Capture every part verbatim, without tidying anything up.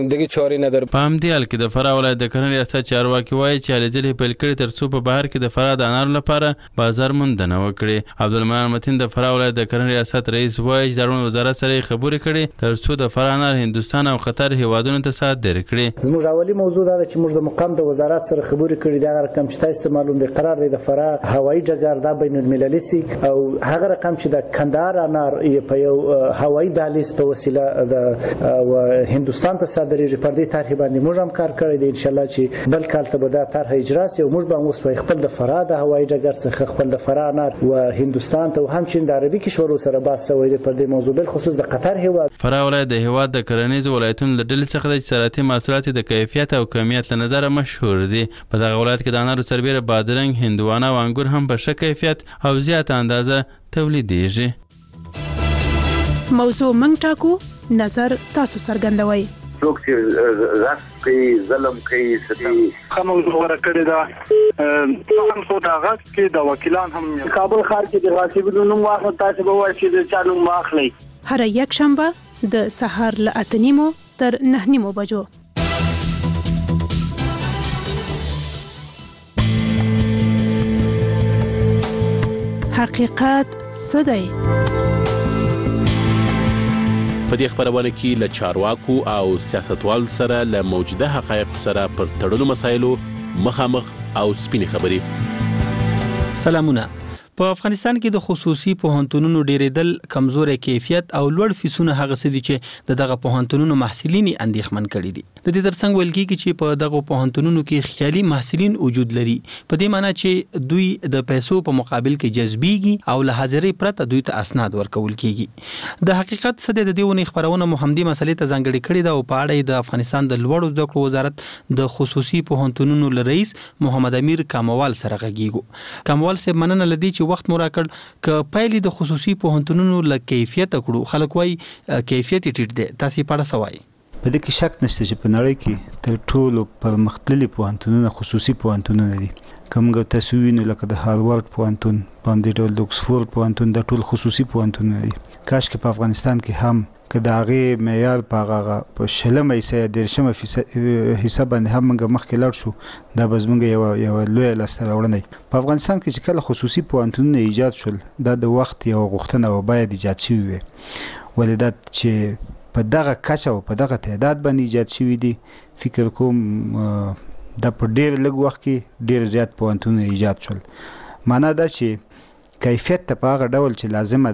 دیگه چاره نداره. په همدې حال کې د فراه ولایت د کرنې ریاست چارواکي وایي چې هلې ځلې پیل کړي تر څو په بهر کې د فراه د انارو لپاره بازار موندنه وکړي. عبدالمنان متین د فراه ولایت د کرنې ریاست رئیس وایي چې د روغتیا وزارت سره خبرې کړي تر څو د فراه انار هندوستان او قطر هیوادونو ته صادر کړي. زموږ اولی موضوع دا چې موږ د مقام د وزارت سره خبرې کړي دا رقم چې تاسو معلوم دی قرار دی د فراه هوایي ډګر دا بین المللي سي او هغه رقم چې د کندهار انار په یو هوایي دهلیز په وسیله د هندوستان ته صادریږي. پر دې طرح باندې موږ هم کار کړی دی. ان شاء الله چې بل کال ته به دا طرح اجرا شي او موږ به اوس په خپل د فراه د هوایي ډګر څخه خپل د فراه انار او هندوستان ته او همچنین د عربي کشورو سره بحث شوی دی پر دې موضوع بل خصوص د قطر هیواد. فراه ولایت د هیواد د کرنیزو ولایتونو له ډلې څخه د زراعتي محصولاتو د کیفیت او کمیت له نظره مشهور دي. په دغه ولایت کې د انارو سربېره بادرنګ، هندوانه او انګور هم په ښه کیفیت او زیات اندازه تولیدېږي. موضوع منګ ټاکو، نظر تاسو څرګندوئ. څوک چې غصب کوي، ظلم کوي، ستم خمو غوړه کړی دا هم څو دا غصب کې د وکیلان هم کابل ښار کې د غاصبونو نوم واخلي. تاسو به وایئ چې د چا نوم واخلئ. هر یک شنبه د سهار له اته نیمو تر نه نیمو بجو. حقیقت څه دی؟ په دې خبرونه کې له چارواکو او سیاستوالو سره له موجوده حقایق سره پر تړلو مسایلو مخامخ او سپینې خبرې. سلامونه. په افغانستان کې د خصوصي پوهنتونونو ډیرېدل، کمزوري کیفیت او لوړ فیسونه هغه څه دي چې د دغه پوهنتونونو محصلین اندېښمن کړي دي. د دې ترڅنګ ویل کېږي چې په دغه پوهنتونونو کې خیالي محصلین وجود لري، په دې معنی چې دوی د پیسو په مقابل کې جذبېږي او له حاضرۍ پرته دوی ته اسناد ورکول کېږي. د حقیقت څه دی؟ د دې ونې خبرونه مو همدې مسلې ته ځانګړې کړې ده او په اړه د افغانستان د لوړو زده کړو وزارت د خصوصي پوهنتونونو له رئیس محمد امیر کاموال سره غږیږو. کاموال صاحب، مننه لدی چې وخت مو راکړ. ک پایلې د خصوصي پوهنتونونو له کیفیت کړو، خلک وایي کیفیت ټیټ دی، تاسو په اړه څه وایي؟ په دې کې شک نشته چې په نړۍ کې تر ټولو پرمختللي پوهنتونونه خصوصي پوهنتونونه دي. کومګه تاسو وینئ لکه د هاروارد پوهنتون، په همدې ډول د اکسفورد پوهنتون، د ټول خصوصي پوهنتونونه دي. کاش کې په افغانستان کې هم که د هغې معیار په هغه په شلمه حصه یا دېرشمه حصه باندې هم موږ مخکې لاړ شو، دا به زموږ یوه یوه لویه لاسته راوړنه. په افغانستان کې چې کله خصوصي پوهنتونونه ایجاد شول، دا د وخت یوه غوښتنه وه، باید ایجاد شوي وي. ولې دا چې په دغه کچه او په دغه تعداد باندې ایجاد شوي دي، فکر کوم دا په ډېر لږ وخت کې ډېر زیات پوهنتونونه ایجاد شول. معنا دا چې کیفیت ته په هغه ډول چې لازمه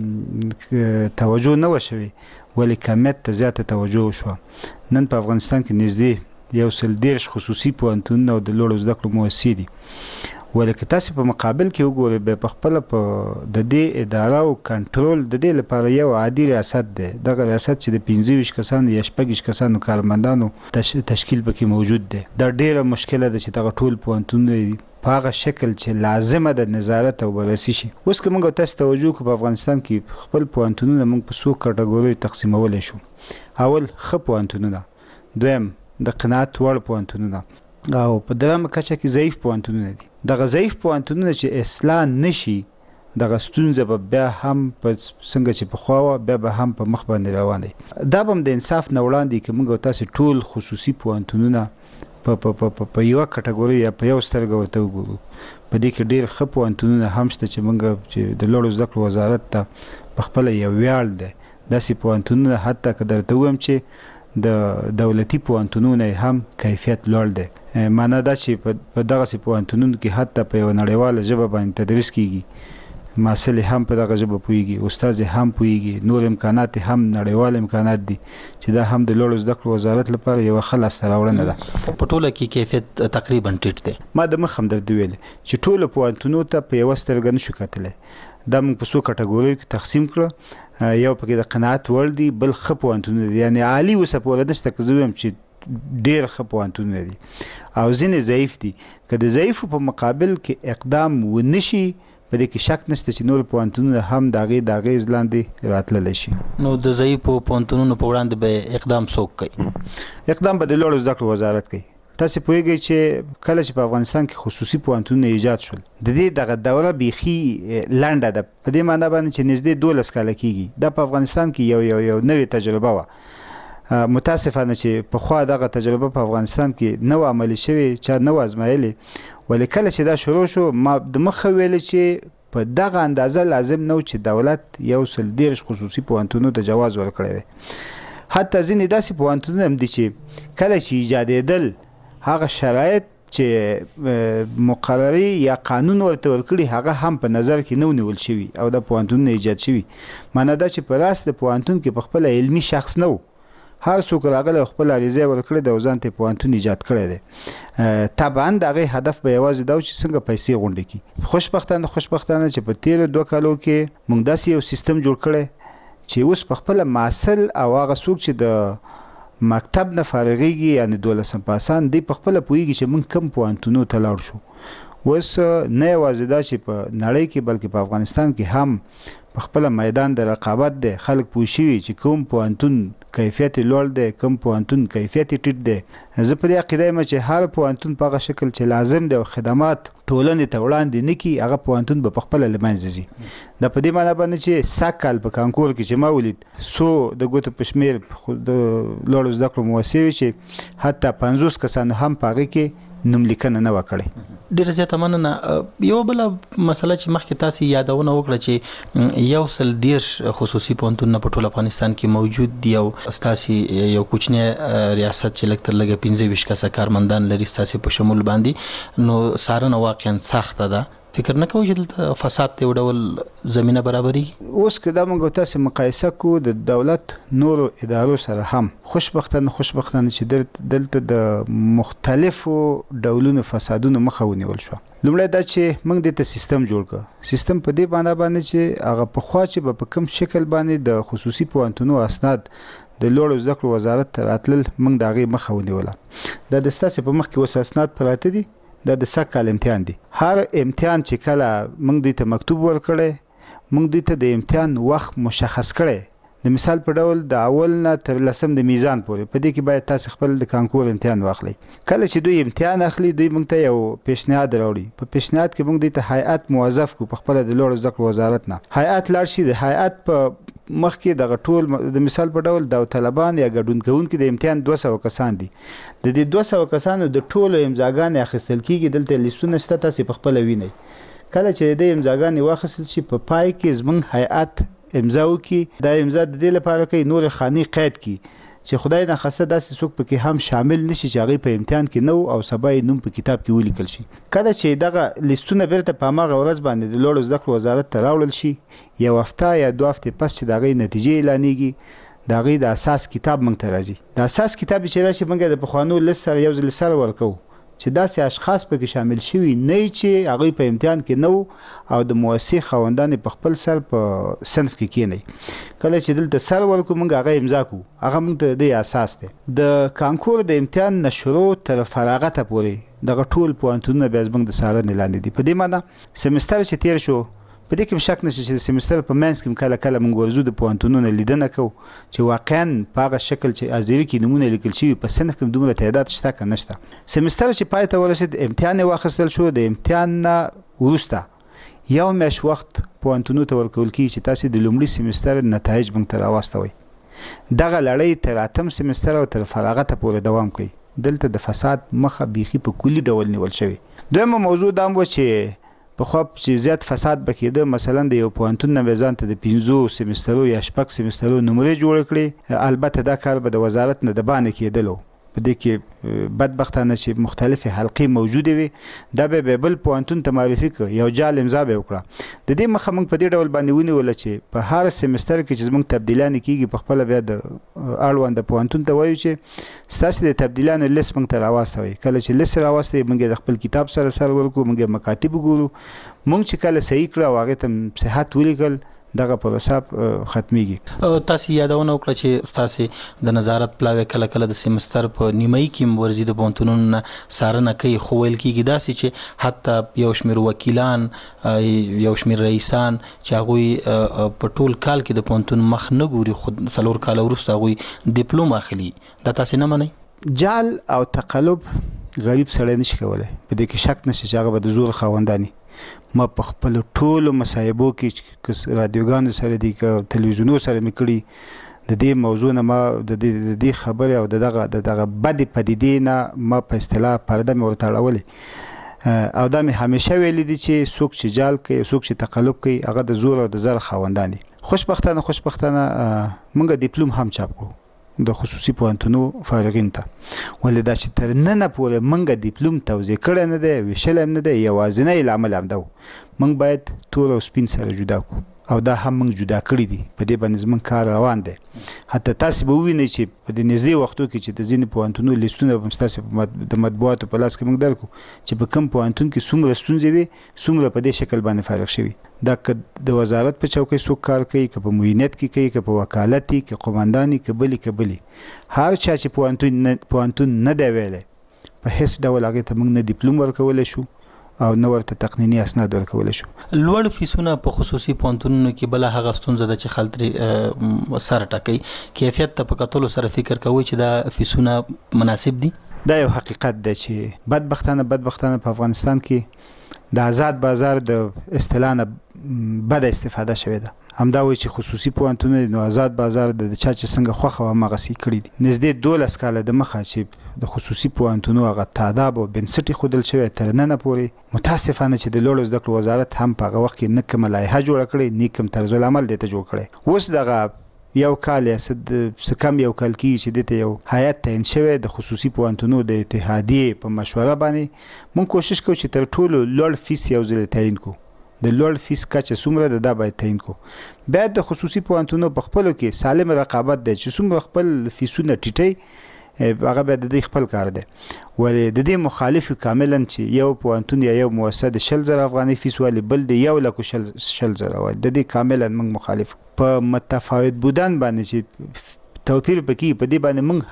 ده توجه نه وه شوې، ولې کمیت ته زیاته توجه وشوه. نن په افغانستان کې نږدې یو سل دېرش خصوصي پوهنتونونه او د لوړو زده کړو مؤسسې دي. ولې که تاسې په مقابل کې وګورئ، بیا په خپله په د دې اداره او کنټرول د دې لپاره یو عادي ریاست دی. دغه ریاست چې د پنځه ویشت کسانو یا شپږ ویشت کسانو کارمندانو تشکیل پکې موجود دی. دا ډېره مشکله ده چې دغه ټول پوهنتونونه په هغه شکل چې لازمه د نظارت او بررسي شي. اوس که موږ تاسو توجه کړو، په افغانستان کې خپل پوهنتونونه موږ په څو کټګوریو تقسیمولی شو. اول ښه پوهنتونونه، دویم د قناعت وړ پوهنتونونه، او په درېیمه کچه کې ضعیف پوهنتونونه دي. دغه ضعیف پوهنتونونه چې اصلاح نشي، دغه ستونزه به بیا هم په څنګه چې پخوا وه بیا به هم په مخ باندې روان دی. دا به هم د انصاف نه وړاندې که موږ تاسې ټول خصوصي پوهنتونونه په په په په یوه کټګوري یا په یو سترګه ورته وګورو. په دې کې ډېر ښه پوهنتونونه هم شته چې موږ چې د لوړو زده کړو وزارت ته په خپله یو ویاړ دی. داسې پوهنتونونه حتی که درته ووایم چې د دولتي پوهنتونونه هم کیفیت لوړ دی. معنا دا چې په دغسې پوهنتونونو کې حتی په یوه نړیواله ژبه باندې تدریس کیږي، محصل هم په دغه ژبه پوهیږي، استاد هم پوهیږي، نور امکانات هم نړیوال امکانات دي چې دا هم د لوړو زده کړو وزارت لپاره یوه ښه لاسته راوړنه ده. په ټوله کې کیفیت تقریبا ټیټ دی. ما د مخ هم درته ویلې چې ټولو پوهنتونو ته په یوه سترګه نشو کتلی. دا موږ په څو کټګوریو کې تقسیم کړه. یو پکې د قناعت وړ دي، بل ښه پوهنتونونه دي، یعنې عالي اوسه پوره نشته که زه ویم چې ډېر ښه پوهنتونونه دي، او ځینې ضعیف دي. که د ضعیفو په مقابل کې اقدام ونه شي، په دې کې شک نشته چې نور پوهنتونونه هم د هغې د اغېز لاندې راتللی شي. نو د ضعیفو پوهنتونونو په وړاندې به اقدام څوک کوي؟ اقدام به د لوړو زده کړو وزارت کوي. تاسې پوهېږئ چې کله چې په افغانستان کې خصوصي پوهنتونونه ایجاد شول، د دې دغه دوره بیخي لنډه ده، په دې معنا باندې چې نږدې دولس کاله کېږي. دا په افغانستان کې یو یو یو نوې تجربه وه. متاسفانه چې په خوا دغه تجربه په افغانستان کې نو عملي شوی چا نو ازمایلی ولې کله چې دا شروع شو ما د مخه ویل چې په دغه اندازه لازم نو چې دولت یو سل دیرش خصوصي پوهنتونونو ته جواز ورکړی وي. حتی ځینې داسې پوهنتونونه هم دي چې کله چې ایجادېدل هغه شرایط چې مقرري یا قانون ورته ورکړي هغه هم په نظر کې نو نیول شوي او د پوهنتونونه ایجاد شوي. معنی دا چې په راست د پوهنتون کې په خپله علمي شخص نه و، هر څوک راغلی خپل عریضه ورکړې ده او ځان ته پوهنتون ایجاد کړی دی. طبعا د هغې هدف به یوازې دا و چې څنګه پیسې غونډې کړي. خوشبختانه خوشبختانه چې په تېرو دوه کالو کې موږ داسې یو سیستم جوړ کړی چې اوس په خپله محصل او هغه څوک چې د مکتب نه فارغېږي یعنې دولسم پاسان دی په خپله پوهېږي چې موږ کوم پوهنتونو ته لاړ شو. اوس نه یوازې دا چې په نړۍ کې بلکې په افغانستان کې هم په خپله میدان د رقابت دی، خلک پوه شوي چې کوم پوهنتون کیفیت لوړ دی، کوم پوهنتون کیفیت ټیټ دی. زه په دې عقیده یم چې هر پوهنتون په هغه شکل چې لازم دی او خدمات ټولنې ته وړاندې نه کړي هغه پوهنتون به په خپله له منځه ځي. دا په دې معنی باندې چې سږ کال په کانکور کې چې ما ولید څو د ګوتو په شمېر د لوړو زده کړو موسسې وي چې حتی پنځوس کسانو هم په هغې کې نوم لیکنه نه وه کړې. ډېره زیاته مننه. یوه بله مسله چې مخکې تاسې یادونه وکړه چې یو سل دیرش خصوصي پوهنتونونه په ټول افغانستان کې موجود دي او ستاسې یو کوچنی ریاست چې لږ تر لږه پنځه ویشت کسه کارمندان لري ستاسې په شمول باندې، نو څارنه واقعا سخته ده. فکر نه کوئ چې دلته فساد ته یو ډول زمینه برابرېږي؟ اوس که دا موږ تاسې مقایسه کړو د دولت نورو ادارو سره هم خوشبختانه خوشبختانه چې دلته د مختلفو ډولونو فسادونو مخه ونیول شوه. لومړی دا چې موږ دې ته سیستم جوړ کړه. سیستم په دې معنی باندې چې هغه پخوا چې به په کوم شکل باندې د خصوصي پوهنتونو اسناد د لوړو زده کړو وزارت ته راتلل موږ د هغې مخه ونیوله. دا د ستاسې په مخ کې اوس اسناد پراته دي، دا د سږ کال امتحان دی. هر امتحان چې کله موږ دوی ته مکتوب ورکړی موږ دوی ته د امتحان وخت مشخص کړی. د مثال په ډول د اول نه تر لسم د میزان پورې په دې کې باید تاسې خپل د کانکور امتحان واخلئ. کله چې دوی امتحان اخلي دوی موږ ته یو پیشنهاد راوړي. په پیشنهاد کې موږ دوی ته هیئت موظف کړو په خپله د لوړو زده کړو وزارت نه. هیئت لاړ شي، د هیئت په مخکې دغه ټول د مثال په ډول داوطلبان یا ګډون کوونکي د امتحان دوه سوه کسان دي. د دې دوه سوه کسانو د ټولو امضاګانې اخیستل کېږي. دلته لیستونه شته، تاسې په خپله وینئ. کله چې د امضاګانې واخیستل شي په پای کې زموږ هیئت امضا وکړي. دا امضا د دې لپاره کوي نورې خانې قید کړي چې خدای ناخواسته داسې څوک پکې هم شامل نشي چې هغوی په امتحان کې نه او سبا یې نوم په کتاب کې ولیکل شي. کله چې دغه لیستونه بیرته په هماغه ورځ باندې د لوړو زده کړو وزارت ته راوړل شي، یو هفته یا دوه هفتې پس چې د هغوی نتیجې اعلانېږي د هغوی د اساس کتاب موږ ته راځي. د اساس کتاب چې راشي موږ د پخوانو لست سره یو ځل سره ورکوو چې داسې اشخاص پکې شامل شوي نه چې هغوی په امتحان کې نه وو او د موسسې خاوندان په خپل سر په صنف کې کېنئ. کله چې دلته سر ورکړو موږ هغه امضا کړو، هغه موږ ته د دې اساس دی. د کانکور د امتحان نه شروع تر فراغته پورې دغه ټول پوهنتونونه بیا زموږ د څارنې لاندې دي. په دې معنی سمستر چې تېر شو په دې کې هم شک نشته چې د سمستر په منځ کې کله کله موږ ورځو د پوهنتونونو لیدنه کوو چې واقعا په هغه شکل چې حاضري کې نومونه لیکل شوي په صنف کې دومره تعداد شته که نشته. سمستر چې پای ته ورسېد امتحان یې واخیستل شو. د امتحان نه وروسته یو میاشت وخت پوهنتونونو ته ورکول کېږي چې تاسې د لومړي سمستر نتایج موږ ته راواستوئ. دغه لړۍ تر اتم سمستر او تر فراغته پورې دوام کوي. دلته د فساد مخه بیخي په کلي ډول نیول شوې. دویمه موضوع دا هم و چې پخوا چې زیات فساد به کېده، مثلا د یو پوهنتون نه به ځان ته د پنځو سمسترو یا شپږ سمسترو نمرې جوړې کړې. البته دا کار به د وزارت نه د باندې کېدلو. په دې کې بدبختانه چې مختلفې حلقې موجودې وي دا به بل پوهنتون ته معرفي کړه، یو جال امضا به وکړه. د دې مخه موږ په دې ډول باندې ونیوله چې په هر سمستر کې چې زموږ تبدیلانې کېږي په خپله بیا د اړونده پوهنتون ته وایو چې ستاسې د تبدیلانو لیست موږ ته راواستوئ. کله چې لیست راواستوئ موږ یې د خپل کتاب سره سر ورکړو، موږ یې مکاتب وګورو. موږ چې کله صحیح کړه او هغې ته صحت ولیکل دغه پروسه ختمیږي. تاسې یادونه وکړه چې ستاسې د نظارت پلاوی کله کله د سمستر په نیمایي کې هم ورځي د پوهنتونونو نه څارنه کوي، خو ویل کېږي داسې چې حتی یو شمېر وکیلان یو شمېر رئیسان چې هغوی په ټول کال کې د پوهنتون مخ نه ګوري، خو څلور کاله وروسته هغوی ډیپلوم اخلي. دا تاسې نه منئ؟ جال او تقلب غریب سړی نشي کولی. په دې کې شک نشته چې هغه به د زور خاوندان. ما په خپل ټولو مصاحبو کې که رادیوګانو سره دي که تلویزیونو سره مې کړي د دې موضوع نه ما د دې خبره او دغه دغه بد پدیدې نه ما په اصطلاح پرده مې ورته اړولې او دا مې همیشه ویلي دي چې څوک چې جال کوي څوک چې تقلب کوي هغه د زور او د زر خاوندان دي. خوشبختانه خوشبختانه موږ ډیپلوم هم چاپ کړو د خصوصي پوهنتونو فارغین ته، ولې دا چې تر ننه پورې موږ ډیپلوم توزیع کړی نه دی، ویشلی هم نه دی، یوازینی لامل همدا و موږ باید تور او سپین سره جدا کړو او دا هم موږ جدا کړي دي. په دې باندې زموږ کار روان دی. حتی تاسو به ووینئ چې په دې نږدې وختو کې چې د ځینې پوهنتونو لیستونه به ستاسو د مطبوعاتو په لاس کې موږ درکړو چې په کوم پوهنتون کې څومره ستونزې وي څومره په دې شکل باندې فارغ شوي. دا که د وزارت په چوکۍ څوک کار کوي، که په معینت کې کوي، که په وکالت کې، که قماندان که بلې که بلې، هر چا چې پوهنتون پوهنتون نه دی ویلی په هیڅ ډول هغې ته موږ نه ډیپلوم ورکولی شو او نه ورته تقنیني اسناد ورکول شو. لوړ فیسونه په خصوصي پوهنتونونو کې بل هغه ستونزه ده چې خلک ترې سر ټاکي. کیفیت ته په کتلو سره فکر کوي چې دا فیسونه مناسب دي؟ دا یو حقیقت دی چې بدبختانه بدبختانه په افغانستان کې د آزاد بازار د اصطلاح نه بده استفاده شوې ده. همدا وایي چې خصوصي پوهنتونونه نو آزاد بازار د چا چې څنګه خوښه وه هماغسې کړي دي. نږدې دولس کاله د مخه چې د خصوصي پوهنتونو هغه تاداب او بنسټ ایښودل شوی تر ننه پورې متاسفانه چې د لوړو زده کړو وزارت هم په هغه وخت کې نه کومه لایحه جوړه کړې نه کوم طرز العمل دې ته جوړ کړی. اوس دغه یو کال یا څه کم یو کال کېږي چې دې ته یو هیات تعیین شوی د خصوصي پوهنتونو د اتحادیې په مشوره باندې. موږ کوشش کوو چې تر ټولو لوړ فیس یو ځل تعیین کړو. د لوړ فیس کچه څومره ده دا باید تعیین کړو. باید د خصوصي پوهنتونو په خپلو کې سالم رقابت دی چې څومره خپل فیسونه ټیټوي هغه باید د دې خپل کار دی. ولې د دې مخالف کاملا چې یو پوهنتون یا یو مؤسسه د شل زره افغانۍ فیس والی بل د یو لکو شل شل زره والی، د دې کاملا موږ مخالف. په متفاوت بودن باندې چې توپیر پکې په دې باندې موږ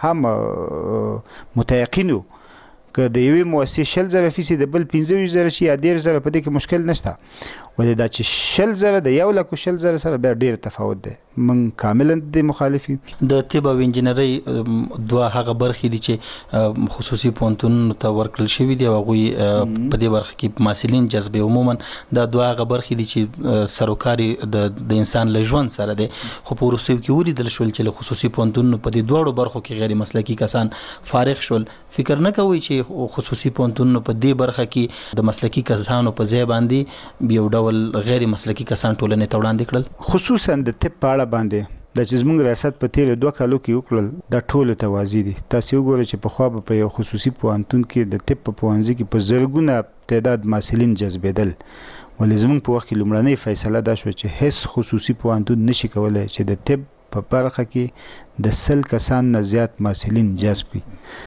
هم متيقن یو که د یوې مؤسسې شل زره فیصد د بل پنځه ویشت زره شي یا ډېر زره په دې کې مشکل نشته. ولې دا چې شل زره د یو لکو شل زره سره بیا ډېر تفاوت دی. موږ کاملا د مخالف یو. د طب او انجینرۍ دوه هغه برخې دي چې خصوصي پوهنتونونو ته ورکړل شوي دي او هغوی په دې برخه کې محصلین جذبوي. عموما دا دوه هغه برخې دي چې سروکار د انسان له ژوند سره دی. خو په وروستیو کې ولیدل شول چې له خصوصي پوهنتونونو په دې دواړو برخو کې غیر مسلکي کسان فارغ شول. فکر نه کوئ چې خصوصي پوهنتونونو په دې برخه کې د مسلکي کسانو په ځای باندې یو ډول غیر مسلکي کسان ټولنې ته وړاندې کړل؟ خصوصا د طب په اړه باندې د چې زموږ ریاست په تیرو دوه کالو کې وکړل دا ټولو ته واضح دي. تاسو وګورئ چې پخوا به په یو خصوصي پوهنتون کې د طب په پوهنځي کې په زرګونه تعداد محصلین جذبېدل. ولې زموږ په وخت کې لومړنۍ فیصله دا شوه چې هیڅ خصوصي پوهنتون نشي کولی چې د طب په برخه کې د سل کسان نه زیات محصلین جذب کړي.